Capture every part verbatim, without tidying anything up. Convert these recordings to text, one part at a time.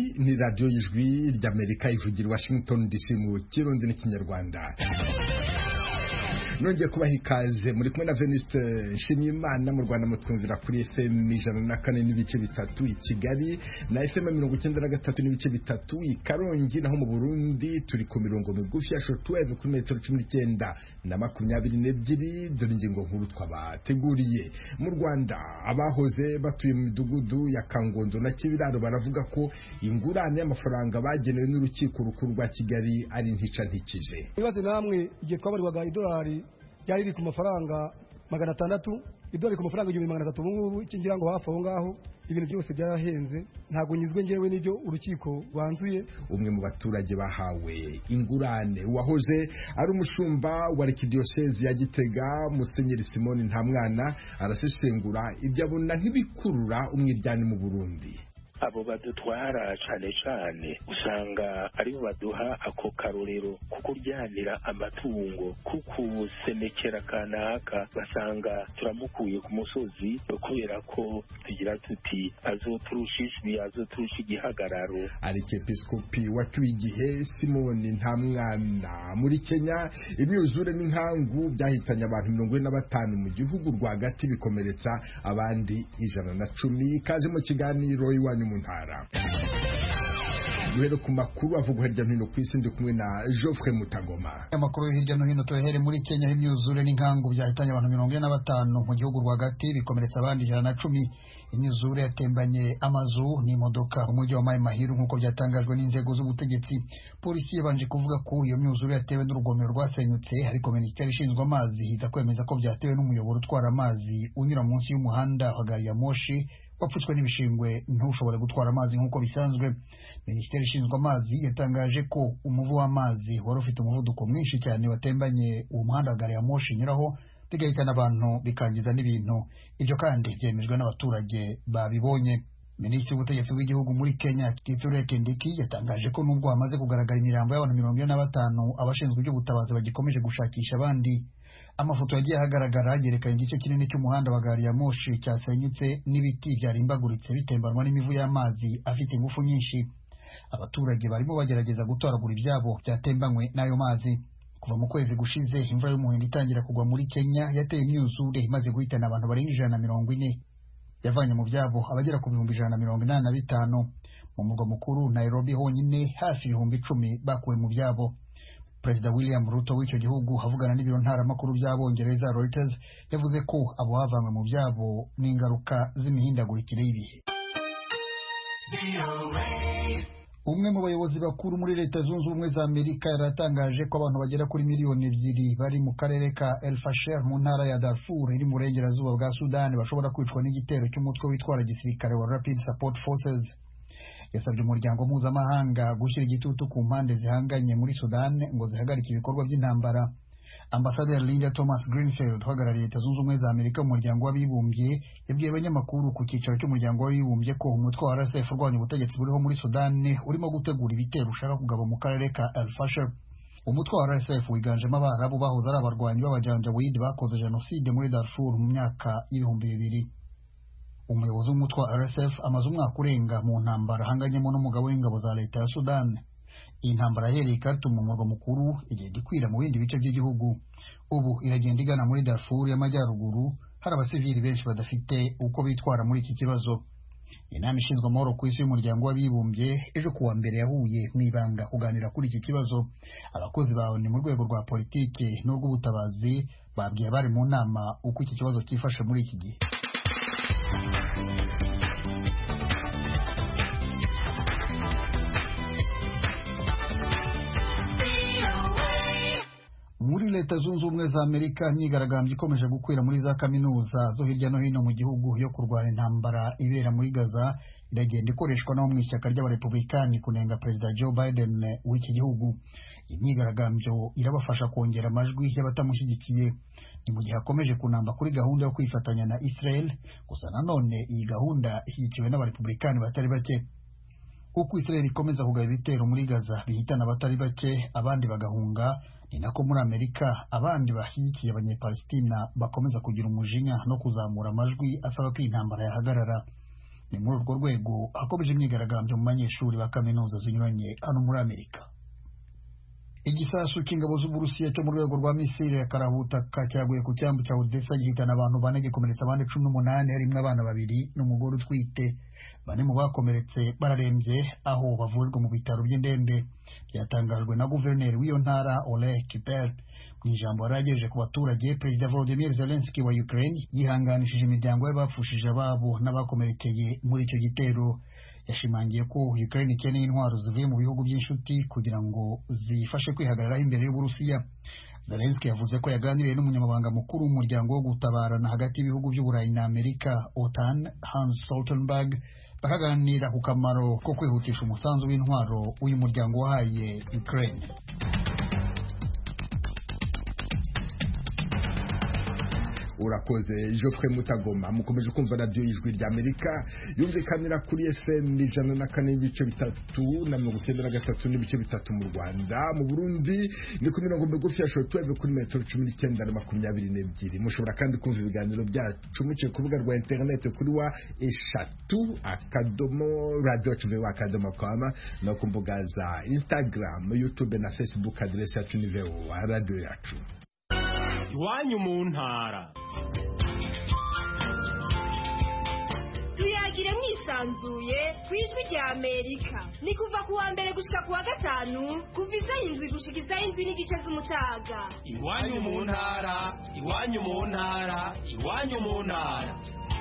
ni radiyo y'ijwi ry'Amerika ivugira i Washington D C mu kirundi n'ikinyarwanda. Nongeye kubaha ikaze muri kumwe na Venuste Nshimiyimana mu Rwanda mutwumvira kuri F M ijana na kane n'ibice bitatu i Kigali na F M mirongo icyenda na gatatu n'ibice bitatu i Karongi, naho mu Burundi turi ku mirongo migufi ya shortwave kuri metero cumi n'icyenda na makumyabiri n'ebyiri. Dore ingingo nkuru twabateguriye. Mu Rwanda abahoze batuye mu midugudu ya Kangondo na Kibiraro baravuga ko ingurane y'amafaranga bagenewe n'urukiko rukuru rwa Kigali ari ntica ntikije. Ibaze namwe igihe twabarirwaga idolari yari iri ku mafaranga magana atandatu, idolari ku mafaranga igihumbi magana atatu. Ubungubu kingira ngo hafi aho ngaho ibintu byose byarahenze, ntabwo nyizwe ngewe n'ibyo urukiko rwanzuye. Umwe mu baturage bahawe ingurane wahoze ari umushumba wa Arkidiocese ya Gitega, Musenyeri Simoni Ntamwana, arasesengura ibyo abona nk'ibikurura umwiryane mu Burundi. Abo badutwara cyane cyane usanga aribo baduha ako karorero kukuryanira amatungo, kukusemekera kanaka, basanga turamukuye ku musozi kubera ko tugira tuti azoturusha ijwi, azoturusha igihagararo. Arikepiskopi wacyuye igihe Simoni Ntamwana. Muri Kenya imyuzure n'inkangu byahitanye abantu mirongo ine na batanu mu gihugu rwagati, bikomeretsa abandi ijana na cumi. Ikaze mu kiganiro iwanyu mu ntara. Duhere ku makuru avugwa hirya no hino ku isi, ndi kumwe na Geoffrey Mutagoma. Amakuru hirya no hino tuhere muri Kenya, imyuzure n'inkangu byahitanye abantu mirongo ine na batanu mu gihugu rwagati, bikomeretsa abandi ijana na cumi. Imyuzure yatembanye amazu n'imodoka mu mujyi wa Mai Mahiru nk'uko byatangajwe n'inzego z'ubutegetsi. Polisi yabanje kuvuga ko iyo myuzure yatewe n'urugomero rwasenyutse, ariko Minisiteri ishinzwe amazi iza kwemeza ko byatewe n'umuyoboro utwara amazi unyura munsi y'umuhanda wa gari ya moshi wapfutswe n'ibishingwe ntushobore gutwara amazi nk'uko bisanzwe. Minisiteri ishinzwe amazi yatangaje ko umuvu w'amazi wari ufite umuvuduko mwinshi cyane watembanye uwo muhanda wa gari ya moshi nyuraho, bigahitana abantu bikangiza n'ibintu. Ibyo kandi byemejwe n'abaturage babibonye. Minisitiri w'ubutegetsi bw'igihugu muri Kenya, Kithure Kindiki, yatangaje ko nubwo hamaze kugaragara imirambo y'abantu mirongo ine na batanu, abashinzwe iby'ubutabazi bagikomeje gushakisha abandi. Amafoto yagiye ahagaragara yerekana igice kinini cy'umuhanda wa gari ya moshi cyasenyutse n'ibiti byarimbaguritse bitembanwa n'imivu y'amazi afite ingufu nyinshi. Abaturage barimo bagerageza gutoragura ibyabo byatembanywe n'ayo mazi. Kuva mu kwezi gushize imvura y'umuhindo itangira kugwa muri Kenya yateye imyuzure imaze guhitana abantu barenga ijana na mirongo ine. Yavanye mu byabo abagera ku bihumbi ijana na mirongo inani na bitanu. Mu murwa mukuru Nairobi honyine hafi ibihumbi icumi bakuwe mu byabo. Perezida William Ruto w'icyo gihugu havugana n'ibiro ntaramakuru by'Abongereza Reuters yavuze ko abo bavanywe mu byabo n'ingaruka z'imihindagurikire y'ibihe. Umwe mu bayobozi bakuru muri Leta Zunze Ubumwe za Amerika yaratangaje ko abantu bagera kuri miliyoni ebyiri bari mu karere ka El Fasher mu ntara ya Darfur iri mu burengerazuba bwa Sudani bashobora kwicwa n'igitero cy'umutwe witwara gisirikare wa Rapid Support Forces. Yasabye umuryango mpuzamahanga gushyira igitutu ku mpande zihanganye muri Sudani ngo zihagarike ibikorwa by'intambara. Ambasaderi Linda Thomas Greenfield uhagarariye Leta Zunze Ubumwe za Amerika mu muryango w'abibumbye yabwiye abanyamakuru ku cyicaro cy'umuryango w'abibumbye ko umutwe wa R S F urwanya ubutegetsi buriho muri Sudani urimo gutegura ibitero ushaka kugaba mu karere ka El Fasher. Umutwe wa R S F wiganjemo Abarabu bahoze ari abarwanyi b'abajanjawid bakoze jenoside muri Darfur mu myaka y'ibihumbi bibiri. Umuyobozi w'umutwe wa R S F amaze umwaka urenga mu ntambara ahanganyemo n'umugabo w'ingabo za leta ya Sudani. Iyi ntambara yahereye i Khartoum mu murwa mukuru, igenda ikwira mu bindi bice by'igihugu. Ubu iragenda igana muri Darfur y'amajyaruguru, hari abasivili benshi badafite uko bitwara muri iki kibazo. Inama ishinzwe amahoro ku isi y'umuryango w'abibumbye ejo kuwa mbere yahuye mu ibanga kuganira kuri iki kibazo. Abakozi bawe ni mu rwego rwa politiki n'urw'ubutabazi babwiye abari mu nama uko iki kibazo cyifashe muri iki gihe. Muri Leta Zunze Ubumwe za Amerika imyigaragambyo ikomeje gukwira muri za kaminuza zo hirya no hino mu gihugu yo kurwanya intambara ibera muri Gaza iragenda ikoreshwa no mu ishyaka ry'abarepublikani kunenga Perezida Joe Biden w'iki gihugu. Imyigaragambyo irabafasha kongera amajwi y'abatamushyigikiye. Ni mu gihe hakomeje kunamba kuri gahunda yo kwifatanya na Israel, gusa nanone iyi gahunda ishyigikiwe n'abarepublikani batari bake. Uko Israel ikomeza kugaba ibitero muri Gaza bihitana abatari bake abandi bagahunga, ni nako muri Amerika abandi bashyigikiye abanyepalestina bakomeza kugira umujinya no kuzamura amajwi asaba ko intambara yahagarara. ni muri urwo rwego hakomeje imyigaragambyo mu banyeshuri ba kaminuza zinyuranye hano muri Amerika. Igisasu cy'ingabo z'Uburusiya cyo mu rwego rwa misile ya karahutaka cyaguye ku cyambu cya Odessa gihitana abantu bane gikomeretsa abandi cumi n'umunani harimo abana babiri n'umugore utwite. Bane mu bakomeretse bararembye aho bavurirwa mu bitaro by'indembe. Byatangajwe na guverineri w'iyo ntara Oleg Kiper. Mu ijambo yaragejeje ku baturage, Perezida Volodymyr Zelensky wa Ukraine yihanganishije imiryango y'abapfushije ababo n'abakomerekeye muri icyo gitero. Yashimangiye ko Ukraine ikeneye intwaro zivuye mu bihugu by'inshuti kugira ngo zifashe kwihagararaho imbere y'Uburusiya. Zelensky yavuze ko yaganiriye n'umunyamabanga mukuru w'umuryango wo gutabarana hagati y'ibihugu by'Uburayi na Amerika OTAN Hans Stoltenberg, bakaganira ku kamaro ko kwihutisha umusanzu w'intwaro uyu muryango wahaye Ukraine. Urakoze Geoffrey Mutagoma. Mukomeje kumva radio y'Ijwi ry'Amerika yumvikanira kuri F M ijana na kane n'ibice bitatu na mirongo icyenda na gatatu n'ibice bitatu mu Rwanda. Mu Burundi ni ku mirongo migufi ya shortwave kuri metero cumi n'icyenda na makumyabiri n'ebyiri. Mushobora kandi kumva ibiganiro byacu muciye ku rubuga rwa internet kuri wa eshatu akadomo radio tv akadomo com no ku mbuga za Instagram, YouTube na Facebook. Adresse yacu ni V O A radio yacu. Iwanyu mu ntara. Tuyagire mwisanzuye ku Ijwi ry'Amerika. Ni kuva ku wa mbere gushika ku wa gatanu kuva isaha indwi gushika isaha indwi n'igice z'umutaga. Iwanyu mu ntara, iwanyu mu ntara, iwanyu mu ntara.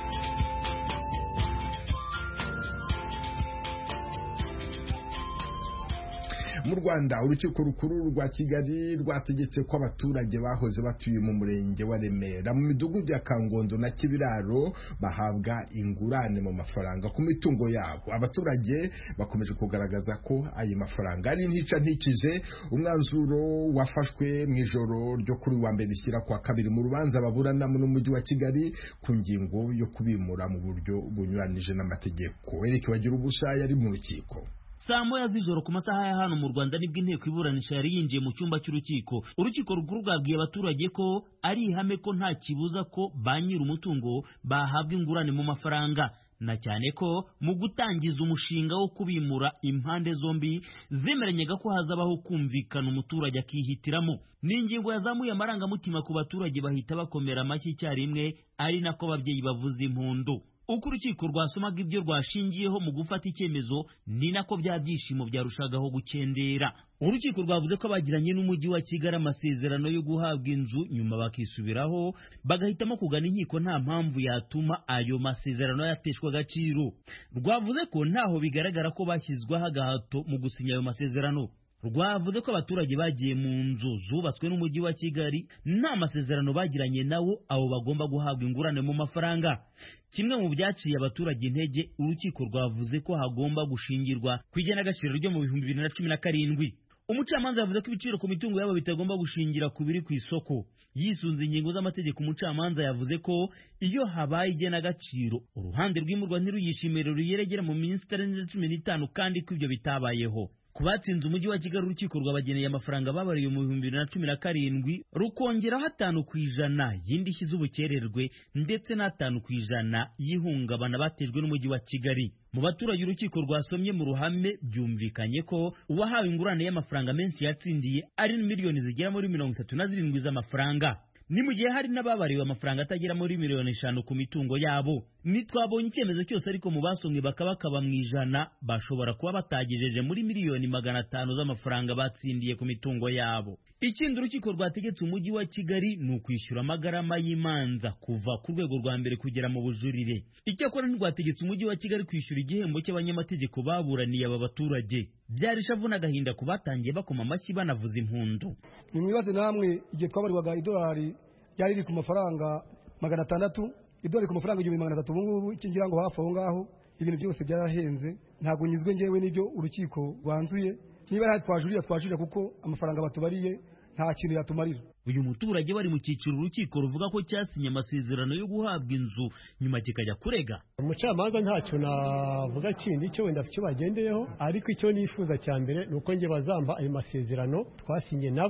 Mu Rwanda urukiko rukuru rwa Kigali rwategetse ko abaturage bahoze batuye mu murenge wa Remera mu midugudu ya Kangondo na Kibiraro bahabwa ingurane mu mafaranga ku mitungo yabo. Abaturage bakomeje kugaragaza ko ayo mafaranga ari ntica ntikize. Umwanzuro wafashwe mu ijoro ryo kuri wa mbere ishyira kwa kabiri mu rubanza baburana mu mujyi wa Kigali ku ngingo yo kubimura mu buryo bunyuranije n'amategeko. Eric Bagira ubusha yari mu rukiko. Saa moya z'ijoro ku masaha ya hano mu Rwanda nibwo inteko iburanisha yari yinjiye mu cyumba cy'urukiko. Urukiko rukuru rwabwiye abaturage ko ari ihame ko nta kibuza ko ba nyiri umutungo bahabwa ingurane mu mafaranga, na cyane ko mu gutangiza umushinga wo kubimura impande zombi zemeranyaga ko hazabaho kumvikana umuturage akihitiramo. Ni ingingo yazamuye amarangamutima ku baturage bahita bakomera amashyi icyarimwe, ari nako ababyeyi bavuza impundu. Uko urukiko rwasomaga ibyo rwashingiyeho mu gufata icyemezo ni nako bya byishimo byarushagaho gukendera. Urukiko rwavuze ko abagiranye n'umujyi wa Kigali amasezerano yo guhabwa inzu nyuma bakisubiraho bagahitamo kugana inkiko nta mpamvu yatuma ayo masezerano yateshwa agaciro. Rwavuze ko ntaho bigaragara ko bashyizweho agahato mu gusinya ayo masezerano. Rwavuze ko abaturage bagiye mu nzu zubatswe n'umujyi wa Kigali nta masezerano bagiranye nawo abo bagomba guhabwa ingurane mu mafaranga. Kimwe mu byaciye abaturage intege, urukiko rwavuze ko hagomba gushingirwa ku igenagaciro ryo mu bihumbi bibiri na cumi na karindwi. Umucamanza yavuze ko ibiciro ku mitungo yabo bitagomba gushingira ku biri ku isoko. Yisunze ingingo z'amategeko, umucamanza yavuze ko iyo habaye igenagaciro uruhande rw'imurwa ntiruyishimire ruyeregera mu minsi itarenze cumi n'itanu kandi ko ibyo bitabayeho. Kubatsinze umujyi wa Kigali urukiko rwabageneye amafaranga babariye mu bihumbi bibiri na cumi na karindwi rukongeraho atanu ku ijana y'indishyi z'ubukererwe ndetse n'atanu ku ijana y'ihungabana batejwe n'umujyi wa Kigali. Mu baturage urukiko rwasomye mu ruhame byumvikanye ko uwahawe ingurane y'amafaranga menshi yatsindiye ari miliyoni zigera muri mirongo itatu na zirindwi z'amafaranga. Ni mu gihe hari n'ababariwe amafaranga atagera muri miliyoni eshanu ku mitungo yabo. Nitwabonye icyemezo cyose ariko mu basomwe bakabakaba mu ijana bashobora kuba batagejeje muri miliyoni magana atanu z'amafaranga batsindiye ku mitungo yabo. Ikindi urukiko rwategetse umujyi wa Kigali ni ukwishyura amagarama y'imanza kuva ku rwego rwa mbere kugera mu bujurire. Icyakora ntirwategetse umujyi wa Kigali kwishyura igihembo cy'abanyamategeko baburaniye aba baturage. Byari ishavu n'agahinda ku batangiye bakoma amashyi banavuza impundu. Nimwibaze namwe igihe twabarirwaga idolari ryari riri ku mafaranga magana atandatu, idolari ku mafaranga igihumbi magana atatu. Ubu ngubu ikingira ngo hafi aho ngaho ibintu byose byarahenze. Ntabwo nyizwe njyewe n'ibyo urukiko rwanzuye. Niba hari twajurira twajurira kuko amafaranga batubariye nta kintu yatumarira. Uyu muturage bari mu cyiciro urukiko ruvuga ko cyasinye amasezerano yo guhabwa inzu nyuma kikajya kurega. Umucamanza ntacyo navuga kindi cyo wenda icyo bagendeyeho, ariko icyo nifuza cya mbere nuko nge bazamba ayo masezerano twasinye nabo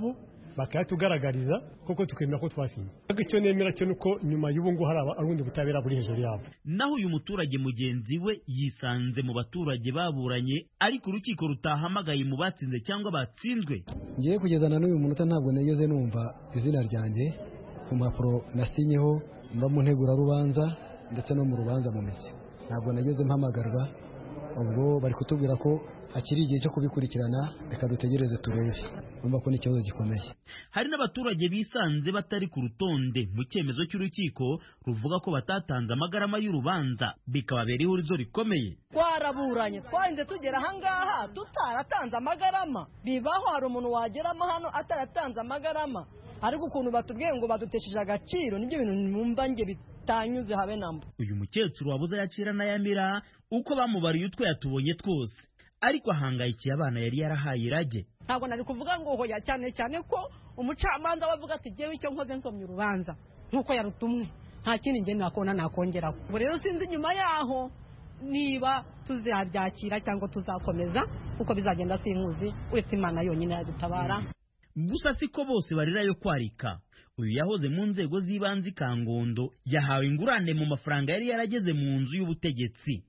bakayatugaragariza koko tukemera ko twasinye. Icyo nemera cyo nuko nyuma y'ubu ngo hari arundi butabera buri hejuru yabo. Naho uyu muturage mugenzi we yisanze mu baturage baburanye ariko urukiko rutahamagaye mu batsinze cyangwa batsinzwe. Ngiye kugezana n'uyu munota ntabwo negeze numva izina ryanjye ku mpapuro nasinyeho mba mu ntegura rubanza ndetse no mu rubanza mu misi. Ntabwo nageze mpamagarwa, ubwo bari kutubwira ko hakiri igihe cyo kubikurikirana, reka dutegereze turebe. Umva ko n'ikibazo gikomeye. Hari n'abaturage bisanze batari ku rutonde mu cyemezo cy'urukiko ruvuga ko batatanze amagarama y'urubanza, bikababera ihurizo rikomeye. Twaraburanye twarinze tugera ahangaha tutaratanze amagarama. Bibaho hari umuntu wageramo hano ataratanze amagarama, ariko ukuntu batubwiye ngo badutesheje agaciro nibyo bintu numva nge bitanyuze habe namba. Uyu mukecuru wabuze yacira na yamira uko bamubariye utwe yatubonye twose, ariko ahangayikiye abana yari yarahaye irage. Ntabwo nari kuvuga ngo hoya cyane cyane ko umucamanza wavuga ati jewe icyo nkoze nsomye urubanza nkuko yarutumwe, nta kindi nge nakona nakongeraho. Ubwo rero sinzi nyuma yaho niba tuzabyakira cyangwa tuzakomeza uko bizagenda sinkuzi, uretse Imana yonyine yadutabara. Gusa siko bose barira yo kwarika. Uyu yahoze mu nzego z'ibanze Kangondo yahawe ingurane mu mafaranga yari yarageze mu nzu y'ubutegetsi.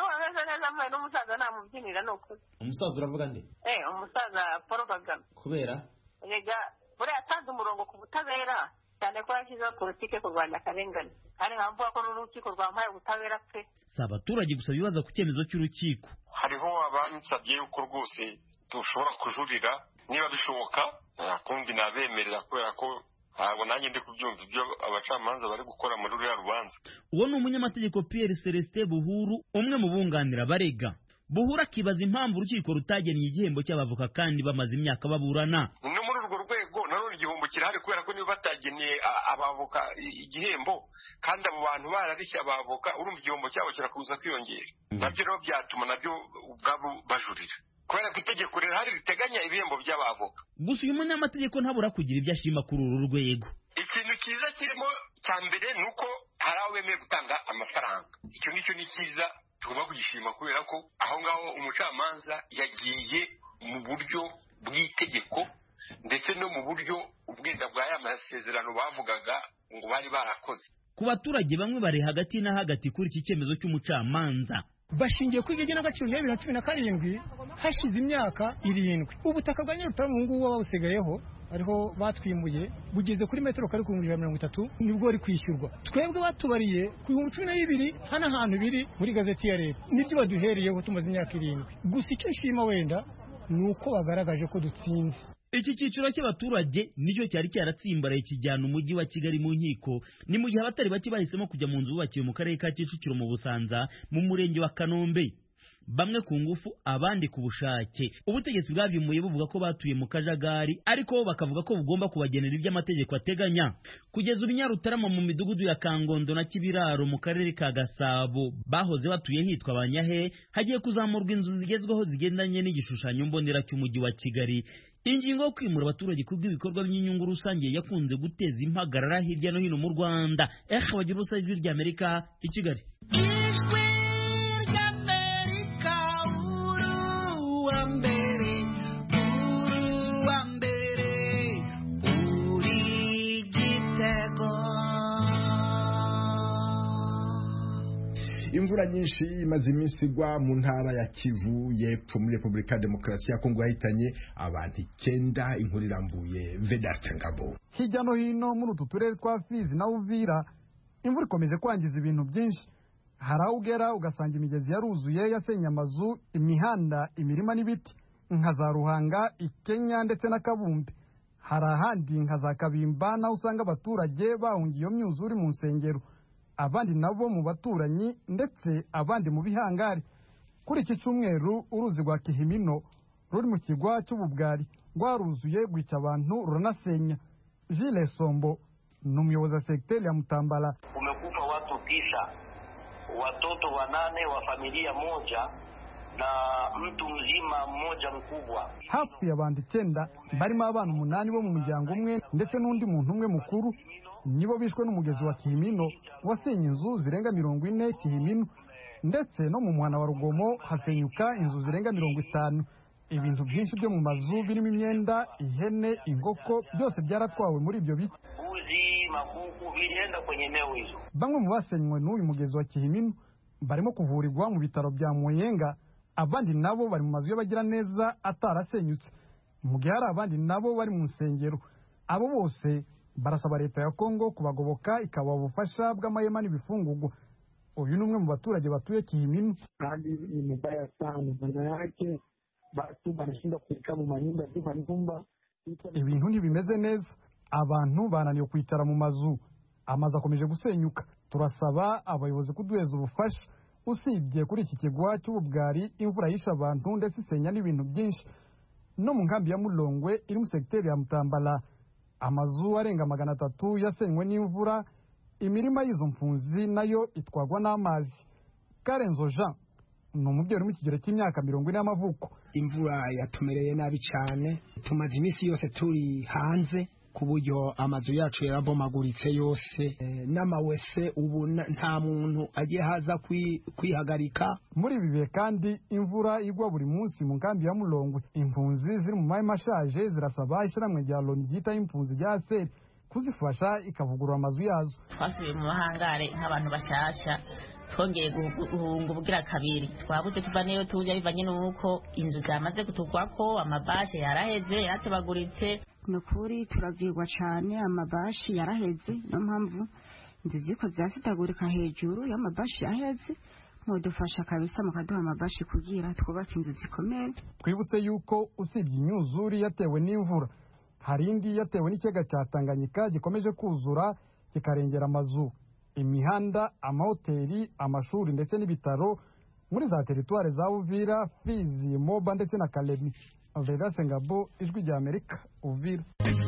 Umusaza namubyinira nuko. Umusaza uravuga nde? Eh, umusaza Paul Kagame. Kubera? Ega, buri atanze umurongo ku butabera cyane ko yashyizeho politike kurwanya akarengane. Kandi nkamvuga ko n'urukiko rwampaye ubutabera pe. Si abaturage gusa bibaza ku cyemezo cy'urukiko. Hariho abansabye yuko rwose dushobora kujurira niba bishoboka, kundi nabemerera kubera ko ntabwo nanjye ndi kubyumva ibyo abacamanza bari gukora muri ruriya rubanza. Uwo ni umunyamategeko Pierre Celestin Buhuru, umwe mu bunganira barega. Buhuru akibaza impamvu urukiko rutagennye igihembo cy'abavoka kandi bamaze imyaka baburana. No muri urwo rwego nanone igihombo kirahari kubera ko niba batagennye abavoka igihembo kandi abo bantu bararishya abavoka, urumva igihombo cyabo kirakuza kwiyongera. Nabyo rero byatuma nabyo ubwabo bajurira. Kubera ko itegeko rihari riteganya ibihembo by'abavoka. Gusa uyu munyamategeko ntabura kugira ibyo ashima kuri uru rwego. Ikintu cyiza kirimo cya mbere ni uko hari aho bemeye gutanga amafaranga. Icyo nicyo ni cyiza tugomba kugishima kubera ko aho ngaho umucamanza yagiye mu buryo bw'itegeko ndetse no mu buryo ubwenda bwa ya masezerano bavugaga ngo bari barakoze. Ku baturage bamwe bari hagati na hagati kuri iki cyemezo cy'umucamanza. Bashingiye kuri igena agaciro ya bibiri na cumi na karindwi hashize imyaka irindwi. Ubutaka bwa Nyarutarama ubu ngubu babusigayeho ariho batwimuye bugeze kuri metero kare ku bihumbi mirongo itatu nibwo ari kwishyurwa. Twebwe batubariye ku bihumbi cumi na bibiri hano ahantu biri muri gazeti ya leta nibyo baduhereyeho tumaze imyaka irindwi. Gusa icyo nshima wenda ni uko bagaragaje ko dutsinze. Iki cyiciro cy'abaturage nicyo cyari cyaratsimbaraye kijyana umujyi wa Kigali mu nkiko, ni mu gihe abatari bake bahisemo kujya mu nzu bubakiwe mu karere ka Kicukiro mu Busanza mu murenge wa Kanombe. Bamwe ku ngufu abandi ku bushake. Ubutegetsi bwabyumuye buvuga ko batuye mu kajagari ariko bakavuga ko bugomba kubagenera ibyo amategeko ateganya. Kugeza ubu Nyarutarama mu midugudu ya Kangondo na Kibiraro mu karere ka Gasabo bahoze batuye hitwa Banyahe hagiye kuzamurwa inzu zigezweho zigendanye n'igishushanyo mbonera cy'umujyi wa Kigali. Ingingo yo kwimura abaturage kubw'ibikorwa by'inyungu rusange yakunze guteza impagarara hirya no hino mu Rwanda. Eh bagira ubusa ijwi rya Amerika i Kigali. Imvura nyinshi imaze iminsi igwa mu ntara ya Kivu y'Epfo muri Repubulika ya Demokarasi ya Kongo yahitanye abantu icyenda. Inkuru irambuye Vedaste Ngabo. Hirya no hino muri utu turere twa Fizi na Uvira imvura ikomeje kwangiza ibintu byinshi. Hari aho ugera ugasanga imigezi yaruzuye yasenye amazu, imihanda, imirima n'ibiti nka za Ruhanga, Ikenya ndetse na Kabumbe. Hari ahandi nka za Kabimba naho usanga abaturage bahungiye iyo myuzure mu nsengero, abandi nabo mu baturanyi ndetse abandi mu bihangari. Kuri iki cyumweru uruzi rwa Kihimino ruri mu kigwa cy'Ububwari rwaruzuye rwica abantu ruranasenya. Gilles Sombo ni umuyobozi wa sekiteri ya Mutambala. Kumekufa watu tisa, watoto wanane wa familia moja na mtu mzima mmoja mkubwa. Hafi y'abantu icyenda barimo abana umunani bo mu muryango umwe ndetse n'undi muntu umwe mukuru nibo bishwe n'umugezi wa Kihimino wasenye inzu zirenga mirongo ine Kihimino, ndetse no mu muhana wa Rugomo hasenyuka inzu zirenga mirongo itanu. ibintu byinshi byo mu mazu birimo imyenda, ihene, inkoko byose byaratwawe muri ibyo biti. Mbuzi, makuku vilienda kwenye eneo hizo. Bamwe mu basenywe n'uyu mugezi wa Kihiminu barimo kuvurirwa mu bitaro bya Muyenga, abandi nabo bari mu mazu y'abagira neza atarasenyutse, mu gihe hari abandi nabo bari mu nsengero. Abo bose barasaba leta ya Kongo kubagoboka ikabaha ubufasha bw'amahema n'ibifungurwa. Uyu ni umwe mu baturage batuye Kihiminu. Hali ni mbaya sana, maana yake batu banashinda kukaa mu manyumba zima nyumba. Ibintu ntibimeze neza, abantu bananiwe kwicara mu mazu, amazu akomeje gusenyuka. Turasaba abayobozi kuduheza ubufasha. Usibye kuri iki kigwa cy'ububwari, imvura yisha abantu ndetse isenya n'ibintu byinshi. No mu nkambi ya Mulongwe iri mu sekiteri ya Mutambala, amazu arenga magana atatu yasenywe n'imvura, imirima y'izo mpunzi nayo itwagwa n'amazi. Karenzo Jean ni umubyeyi uri mu kigero cy'imyaka mirongo ine y'amavuko. Imvura yatumereye nabi cyane, tumaze iminsi yose turi hanze ku buryo amazu yacu yarabomaguritse yose, e, n'amawese ubu nta muntu agiye haza kwihagarika. Muri ibi bihe kandi imvura igwa buri munsi mu nkambi ya Mulongwe. Impunzi ziri mu mahema ashaje zirasaba ishyirahamwe rya Loni ryita impunzi rya Seri kuzifasha ikavugurura amazu yazo. Twasubiye mu mahangare nk'abantu bashasha, twongeye guhunga ubugira kabiri. Twabuze tuva niyo tujya bivanye n'uko inzu zamaze kutugwako, amabashe yaraheze yaratebaguritse. Nukuri turavigwa cyane, amabashi yaraheze, no mpamvu inzu ziko zasitagurika hejuru y'amabashi yaheze. Mudufasha kabisa mukaduha amabashi kugira twubake inzu zikomeye. Twibutse yuko usibye imyuzuri yatewe n'imvura, hari indi yatewe n'ikiyaga cya Tanganyika gikomeje kuzura kikarengera amazu, imihanda, amahoteli, amashuri ndetse n'ibitaro muri za teritwari za Uvira, Fizi, Moba ndetse na Kalemi. Vegas Ngabo, Ijwi rya Amerika, Uvira.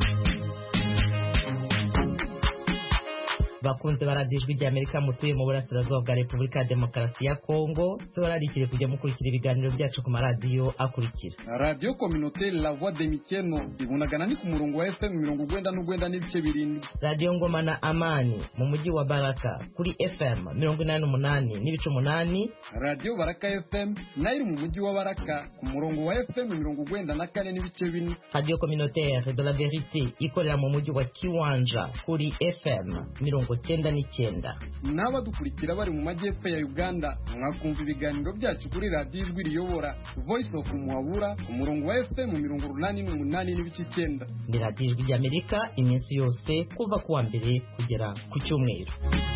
Bakunze baradijwe rya Amerika mutuye mu burasirazuba bwa Repubulika ya Demokarasi ya Kongo, tubararikire kujya mukurikira ibiganiro byacu ku maradiyo akurikira: Radio Communautaire La Voix de Mikeno ibunagana ni ku murongo wa F M mirongo urwenda n'urwenda n'ibice birindwi. Radio Ngoma na Amani mu mujyi wa Baraka kuri F M mirongo inani n'umunani n'ibice umunani. Radio Baraka F M nayo mu mujyi wa Baraka ku murongo wa F M mirongo urwenda na kane n'ibice bine. Radio Communautaire de la Vérité ikorera mu mujyi wa Kiwanja kuri F M mirongo cyenda n'icyenda. N'abadukurikira bari mu majyepfo ya Uganda mwakumva ibiganiro byacu kuri Radio Ijwi Riyobora Voice of Muhabura ku murongo wa F M mirongo urunani n'umunani n'ibice icyenda. Ni Radio Ijwi ry'Amerika iminsi yose kuva kuwa mbere kugera ku cyumweru.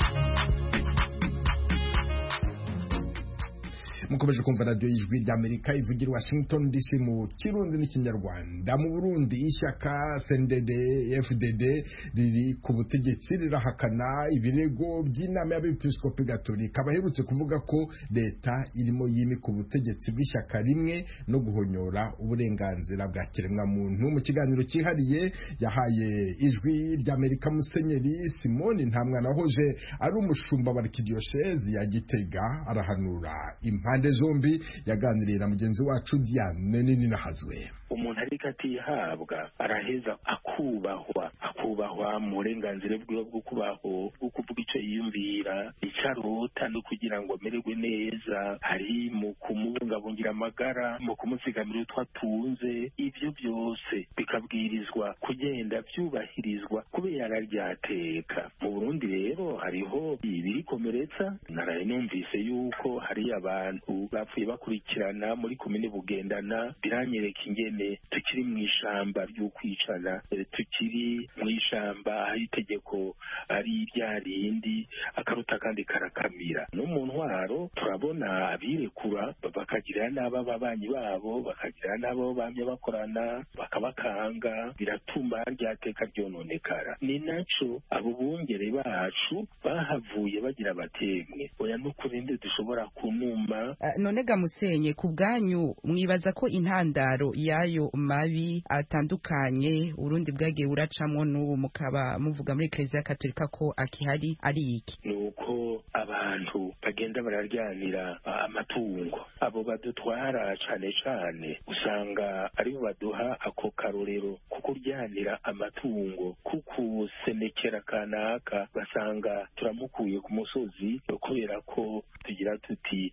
Mukomeje kumva Radio Ijwi ry'Amerika ivugira Washington D C mu Kirundi n'Ikinyarwanda. Mu Burundi ishyaka C N D D F D D riri ku butegetsi rirahakana ibirego by'inama y'abepiskopi gatolika baherutse kuvuga ko leta irimo yimika ubutegetsi bw'ishyaka rimwe no guhonyora uburenganzira bwa kiremwa muntu. Mu kiganiro cyihariye yahaye Ijwi ry'Amerika Musenyeri Simoni Ntamwana wahoje ari umushumba wa Arkidiocese ya Gitega arahanura impande zombi. Yaganiriye na mugenzi wacu Diane Nini Nahazwe. Umuntu ariko atihabwa araheza akubahwa akubahwa mu burenganzira bwiwe bwo kubaho, bwo kuvuga icyo yiyumvira, icarota no kugira ngo amererwe neza, hari mu kumubungabungira amagara, mu kumuzigamira utwo atunze. Ibyo byose bikabwirizwa kugenda byubahirizwa kubera ryateka. Mu Burundi rero hariho ibirikomeretsa. Naraye numvise yuko hari abantu bapfuye bakurikirana muri komine Bugendana. Biranyereka ingene tukiri mu ishamba ry'ukwicana, tukiri mu ishamba aho itegeko ari rya rindi akaruta kandi karakamira. No mu ntwaro turabona abirekura bakagirira n'aba ababanyi babo, bakagirira n'abo bamye bakorana bakabakanga, biratuma ryateka ryononekara. Ni naco abo bungere bacu bahavuye bagira batemwe oya no kurinde dushobora kunuma. Uh, none ga Musenye, ku bwanyu mwibaza ko intandaro yayo mabi atandukanye Urundi bwagiye uracamwo n'ubu mukaba muvuga muri Eklezia Katolika ko akihari ari iki? Nuko abantu bagenda bararyanira amatungo, abo badutwara cane cane usanga aribo baduha ako karorero kuko ryanira amatungo, kuko senekera kanaka basanga turamukuye ku musozi kubera ko tugira tuti azo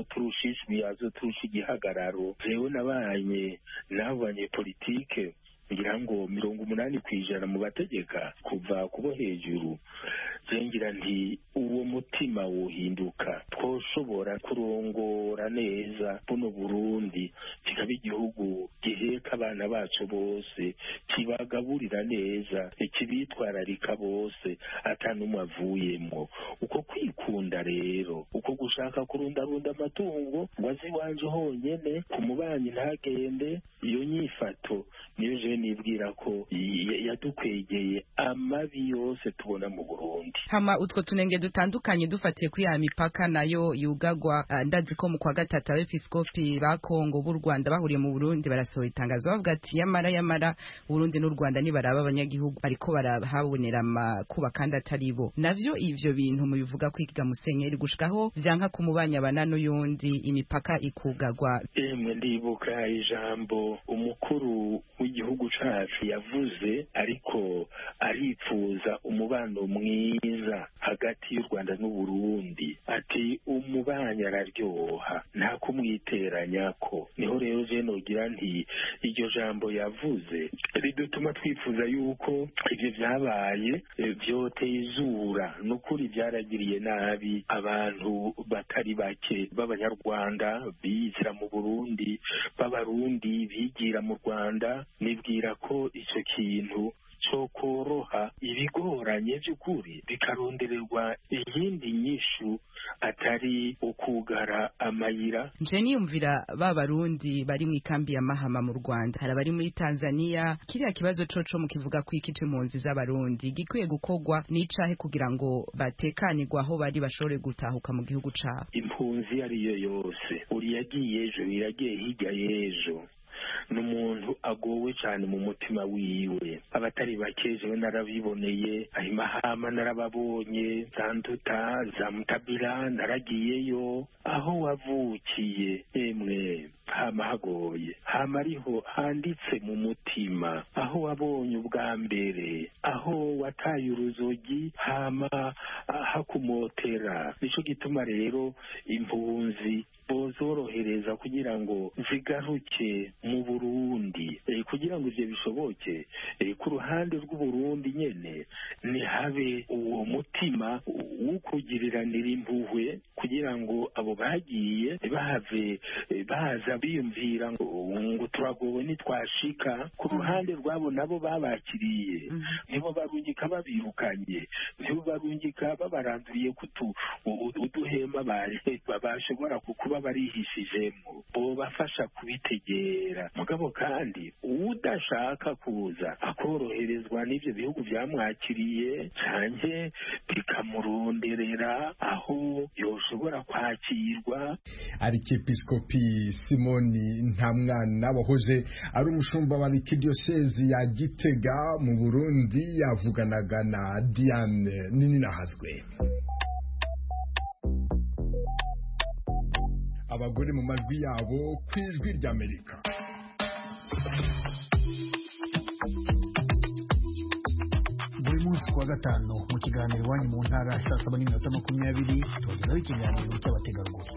azoturusha ijwi azoturusha igihagararo. Jewe nabanye n'abo banyepolitike ngira ngo mirongo umunani ku ijana mu bategeka kuva kubo hejuru. Zengira nti uwo mutima wohinduka twoshobora kurongora neza buno Burundi kikaba igihugu giheka abana bacu bose, kibagaburira neza, ikibitwararika bose atanumwe avuyemwo. Uko kwikunda rero, uko gushaka kurundarunda amatungo ngo azi wanje honyene ku mubanyi ntagende, iyo nyifato niyo je nibwira ko yadukwegeye amabi yose tubona mu Burundi. Hama utwo tunenge dutandukanye dufatiye kuri ya mipaka nayo yugagwa, uh, ndazi ko mu kwa gatatu abepiskopi ba Kongo b'u Rwanda bahuriye mu Burundi barasohoye itangazo bavuga ati yamara yamara Burundi n'u Rwanda nibaraba abanyagihugu ariko barahabonera amakuba kandi atari bo. Navyo ivyo bintu mubivuga kwiga Musenyeri gushikaho vyanka kumubanya banano yundi imipaka ikugagwa. Emwe ndibuka ijambo umukuru w'igihugu cacu yavuze, ariko aripfuza umubano mwiza hagati y'u Rwanda n'u Burundi, ati umubanya araryoha nta kumwiteranyako. Niho rero je nogira nti iryo jambo yavuze ridutuma twifuza yuko ivyo vyabaye vyoteye izura. Nukuri vyaragiriye nabi abantu batari bake b'Abanyarwanda bizira mu Burundi, b'Abarundi bigira mu Rwanda. Nibwira ko ico kintu cyo koroha ibigoranye by'ukuri bikarondererwa iyindi nyishu atari ukugara amayira. Nje niyumvira ba Barundi bari mu ikambi ya Mahama mu Rwanda, hari abari muri Tanzania. Kiriya kibazo coco mu kivuga ku ikice impunzi z'Abarundi gikwiye gukogwa n'icahe kugira ngo batekanirwa aho bari bashobore gutahuka mu gihugu cabo. Impunzi ariyo yose uri yagiye ejo iragiye hirya y'ejo n'umuntu agowe cyane mu mutima wiwe. Abatari bakeje narabiboneye, ahi Mahama narababonye, Zanduta za Mutabira naragiyeyo. Aho wavukiye emwe hama hagoye, hama ariho handitse mu mutima. Aho wabonye ubwa mbere, aho wataye uruzogi hama hakumotera. Nico gituma rero impunzi bozorohereza kugira ngo zigaruke mu Burundi. E, kugira ngo ivyo bishoboke, e, ku ruhande rw'u Burundi nyene ni habe uwo mutima w'ukugiriranira impuhwe kugira ngo abo bagiye bahave baza biyumvira ngo ngo turagowe nitwashika. Ku ruhande rwabo nabo babakiriye nibo barungika babirukanye, nibo barungika babaranduriye kutu uduhema bari bashobora kukuba barihishijemo, bo bafasha kubitegera. Mugabo kandi udashaka kuza akoroherezwa n'ivyo bihugu vyamwakiriye canke bikamuronderera aho yoshobora kwakirwa. Arikepiskopi Simoni Ntamwana wahoze ari umushumba wa Arkidiocese ya Gitega mu Burundi yavuganaga na Diane Nininahazwe. Abagore mu majwi yabo kwijwi ry'Amerika. Buri munsi kuwa gatanu mu kiganiro iwanyu mu ntara saa saba n'iminota makumyabiri tubagezaho ikiganiro cy'abategarugori.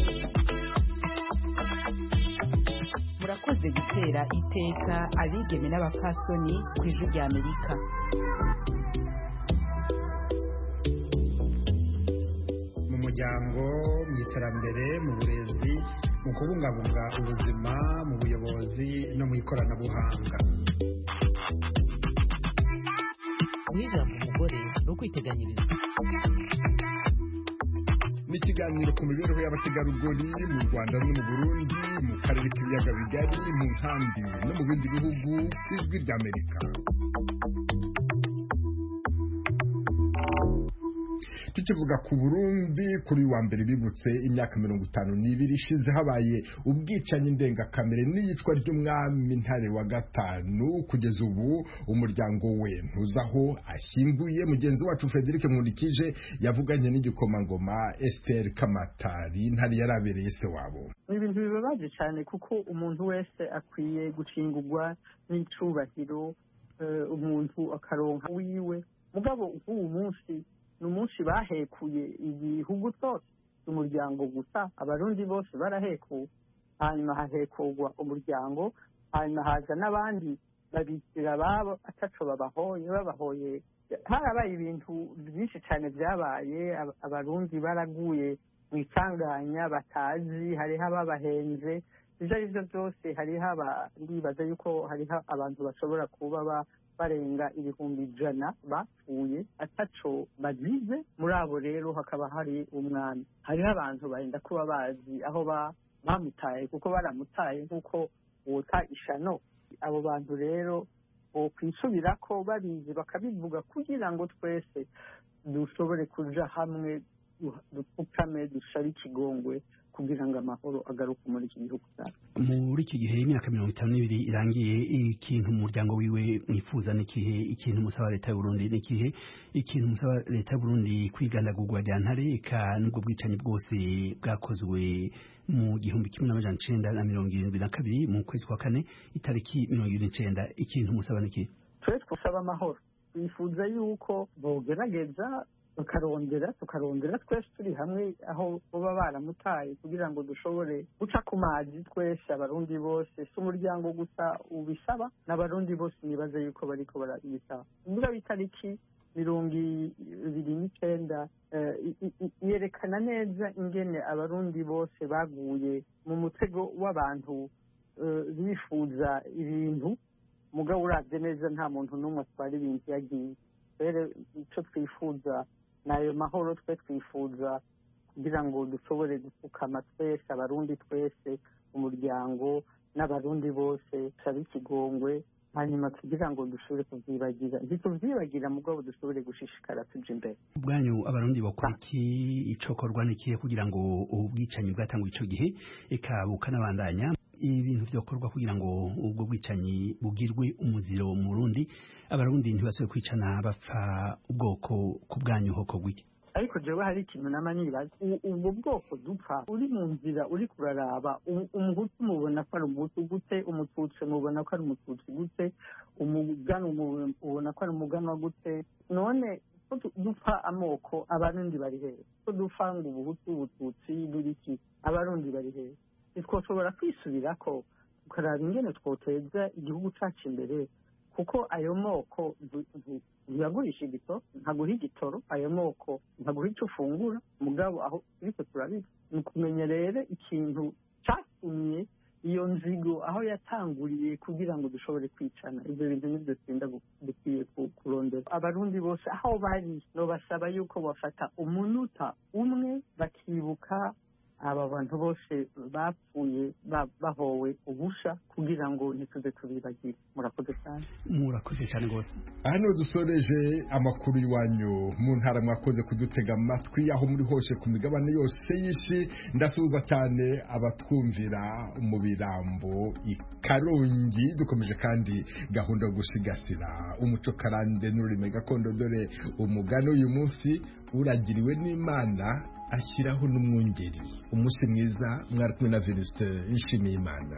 Murakoze gutera iteka abigeme n'abapfasoni ku ijwi ry'Amerika. Mu muryango, mu iterambere, mu burezi, mu kubungabunga ubuzima, mu buyobozi no mu ikoranabuhanga. Guhirira mu mugore no kwiteganyiriza. Ni ikiganiro ku mibereho y'abategarugori mu Rwanda no mu Burundi, mu karere k'ibiyaga bigari, mu nkambi no mu bindi bihugu. Ijwi ry'Amerika. Tukivuga ku Burundi, kuri wa mbere bibutse imyaka mirongo itanu n'ibiri ishize habaye ubwicanyi ndengakamere n'iyicwa ry'umwami Ntare wa gatanu. Kugeza ubu umuryango we ntuzaho ashyinguye. Mugenzi wacu Frederic Nkurikije yavuganye n'igikomangoma Esther Kamatari, Ntare yarabereye se wabo. Ibintu bibabaje cyane kuko umuntu wese akwiye gucingurwa n'icubahiro, umuntu akaronka wiwe. Mugabo ubu munsi ni umunsi bahekuye igihugu cyose, umuryango gusa abarundi bose barahekuwe hanyuma hahekurwa umuryango hanyuma haza n'abandi babikira ababo ataco babahoye babahoye harabaye ibintu byinshi cyane byabaye abarundi baraguye mu isanganya batazi hariho ababahenze ibyo ari byo byose hariho ndibaza yuko hariho abantu bashobora kuba barenga ibihumbi ijana bapfuye ataco bagize muri abo rero hakaba hari umwami hariho abantu barenda kuba bazi aho bamutaye kuko baramutaye nk'uko wota ishano abo bantu rero kwisubira ko babizi bakabivuga kugira ngo twese dushobore kuja hamwe dupfukame dusabe ikigongwe kugira ngo amahoro agaruke muri iki gihugu cyacu. Muri iki gihe imyaka mirongo itanu n'ibiri irangiye, ikintu umuryango wiwe mwifuza n'ikihe, ikintu musaba leta y'u Burundi n'ikihe, ikintu musaba leta y'u Burundi kwigandagurwa rya ntare eka n'ubwo bwicanyi bwose bwakozwe mu gihumbi kimwe n'amajana icenda na mirongo irindwi na kabiri mu kwezi kwa kane itariki mirongo irindwi n'icenda, ikintu musaba n'ikihe? Twese twasaba amahoro, twifuza yuko bogerageza tukarondera tukarondera twese turi hamwe aho baba baramutaye kugira ngo dushobore guca ku mazi twese abarundi bose, si umuryango gusa ubisaba n'abarundi bose nibaze yuko bariko barabisaba. Muri itariki mirongo ibiri n'icenda yerekana neza ingene abarundi bose baguye mu mutego w'abantu bifuza ibintu mugabo uravye neza nta muntu n'umwe atwara ibintu yagiye. Rero ico twifuza nayo mahoro, twe twifuza kugira ngo dushobore gupfukama twese abarundi twese umuryango n'abarundi bose sabe ikigongwe, hanyuma kugira ngo dushobore kuvyibagira ntituvyibagira mugabo dushobore gushishikara tuja imbere. Ubwanyu abarundi bakora iki, icokorwa n'ikihe kugira ngo ubwicanyi bwatanguye ico gihe eka bukanabandanya, ibintu vyokorwa kugira ngo ubwo bwicanyi bugirwe umuziro mu Burundi, abarundi ntibasubire kwicana bapfa ubwoko ku bwanyu hoko gwiki? Ariko jewe hari ikintu nama nibaza, ubwo bwoko dupfa uri mu nzira uri kuraraba, umuhutu mubona ko ari umuhutu gute, umututsi mubona ko ari umututsi gute, umugano mubona ko ari umuganwa gute, none ko dupfa amoko abarundi bari hehe? Ko dupfa ngo ubuhutu ubututsi buriki abarundi bari hehe? Twoshobora kwisubirako tukaraba ingene twoteza igihugu cacu imbere, kuko ayo moko ntiyagurisha igitoro, ntaguha igitoro, ayo moko ntaguha ico ufungura, mugabo aho turiko turabica ni ukumenya rero ikintu catumye iyo nzigo aho yatanguriye kugira ngo dushobore kwicana. Ivyo bintu nivyo twinda dukwiye kurondera. Abarundi bose aho bari nobasaba yuko bafata umunota umwe bakibuka aba bantu bose bapfuye bahowe ubusha kugira ngo ntituze tubibagire. Murakoze cyane. Murakoze cyane rwose. Hano dusoreje amakuru iwanyu mu ntara, mwakoze kudutega amatwi aho muri hose ku migabane yose y'isi. Ndasuhuza cyane abatwumvira mu Birambo i Karongi. Dukomeje kandi gahunda yo gusigasira umuco karande n'ururimi gakondo, dore umugano uyu munsi uragiriwe n'Imana ashyiraho n'umwungeri. Umunsi mwiza, mwari kumwe na Venuste Nshimiyimana.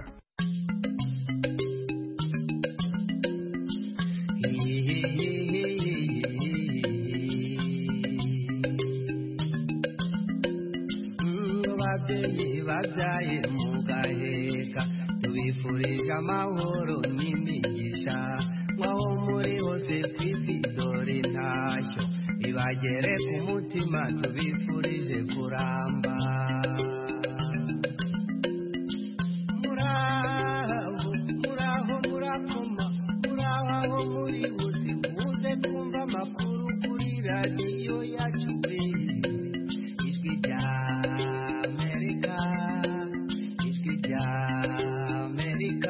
Ababyeyi babyaye mugaheka, tubifurije amahoro n'imigisha, mwaho muri hose kw'isi dore ntashyo ibagere ku mutima, tubifurije kuramba. Muraho muraho murakoma, muraho aho muri hose, muze twumva amakuru kuri radiyo yacu, ijwi rya Amerika, ijwi rya Amerika.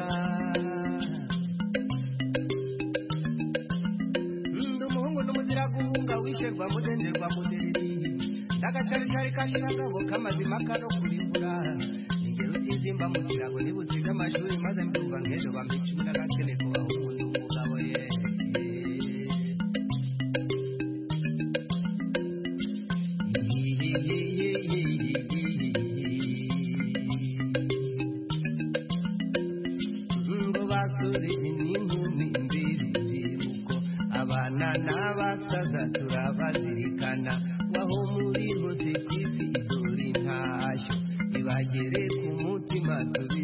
Ndi umuhungu n'umuzira guhunga, wisherwa mudenderwa mudereri, ndagacaricari kashirangabo k'amazima kano kurimbura, ingero utizimba mu kirago nibutsiga amashuri, maze mbyumva nk'ejo bampica ndagakene kubaho umuntu umugabo ye. Ngo basore n'inkumi mbirubyiruko, abana n'abasaza turabazirikana, waho muri hose kw'isi dore nta bagere ku mutima